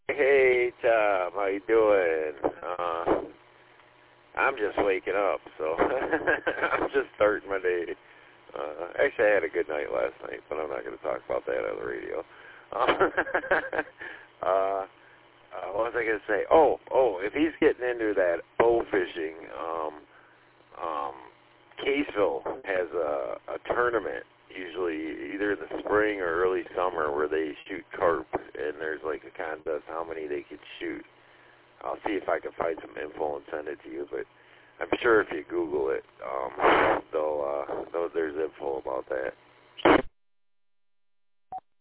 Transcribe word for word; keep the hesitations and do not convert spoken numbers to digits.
Hey, Tom, how you doing? Uh, I'm just waking up, so I'm just starting my day. Uh, actually, I had a good night last night, but I'm not going to talk about that on the radio. Uh, uh, uh, what was I going to say? Oh, oh, if he's getting into that bow fishing, um, um, Caseville has a, a tournament, usually either in the spring or early summer, where they shoot carp, and there's like a contest how many they could shoot. I'll see if I can find some info and send it to you, but I'm sure if you Google it, um, they'll, uh, they'll, there's info about that.